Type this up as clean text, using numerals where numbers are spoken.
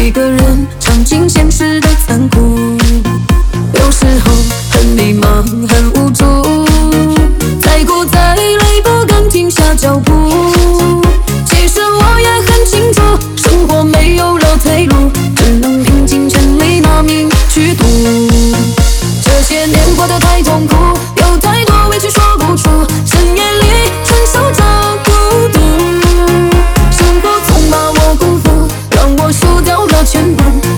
一个人尝尽现实的残酷，有时候很迷茫，很无助，再苦再累不敢停下脚步。其实我也很清楚，生活没有了退路，只能拼尽全力拿命去赌。这些年过得太痛苦，有太多委屈说不出，深夜里承受着孤独。生活总把我辜负，让我输掉了全部。